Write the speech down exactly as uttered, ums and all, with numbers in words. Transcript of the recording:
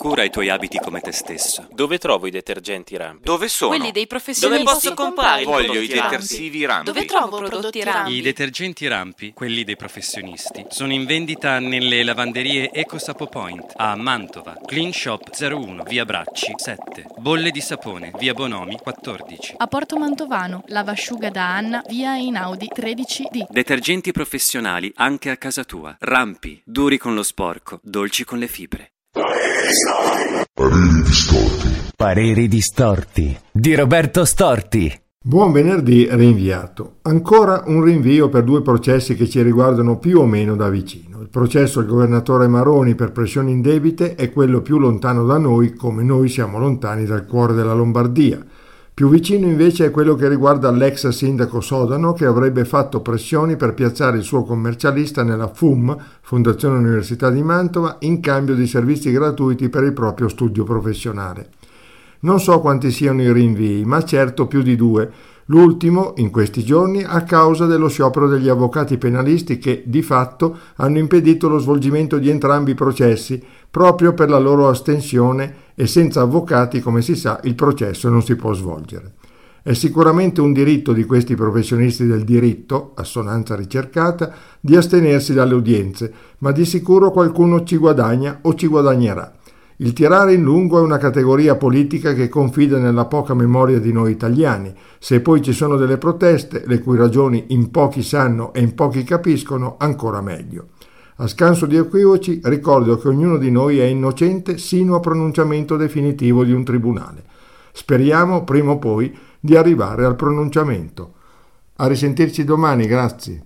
cura ai tuoi abiti come te stesso. Dove trovo i detergenti Rampi? Dove sono? Quelli dei professionisti. Dove posso comprare i Voglio prodotti i detersivi Rampi. Dove trovo prodotti Rampi? I detergenti Rampi, quelli dei professionisti, sono in vendita nelle lavanderie EcoSapo Point a Mantova, Clean Shop zero uno, via Bracci sette, Bolle di Sapone, via Bonomi quattordici. A Porto Mantovano, lavasciuga da Anna, via Einaudi tredici D. Detergenti professionali anche a casa tua. Rampi, duri con lo sporco, dolci con le fibre. Pareri distorti. Pareri distorti di Roberto Storti. Buon venerdì rinviato. Ancora un rinvio per due processi che ci riguardano più o meno da vicino. Il processo al governatore Maroni per pressioni indebite è quello più lontano da noi, come noi siamo lontani dal cuore della Lombardia. Più vicino invece è quello che riguarda l'ex sindaco Sodano, che avrebbe fatto pressioni per piazzare il suo commercialista nella F U M, Fondazione Università di Mantova, in cambio di servizi gratuiti per il proprio studio professionale. Non so quanti siano i rinvii, ma certo più di due. L'ultimo, in questi giorni, a causa dello sciopero degli avvocati penalisti che, di fatto, hanno impedito lo svolgimento di entrambi i processi, proprio per la loro astensione, e senza avvocati, come si sa, il processo non si può svolgere. È sicuramente un diritto di questi professionisti del diritto, assonanza ricercata, di astenersi dalle udienze, ma di sicuro qualcuno ci guadagna o ci guadagnerà. Il tirare in lungo è una categoria politica che confida nella poca memoria di noi italiani. Se poi ci sono delle proteste, le cui ragioni in pochi sanno e in pochi capiscono, ancora meglio. A scanso di equivoci, ricordo che ognuno di noi è innocente sino a pronunciamento definitivo di un tribunale. Speriamo, prima o poi, di arrivare al pronunciamento. A risentirci domani, grazie.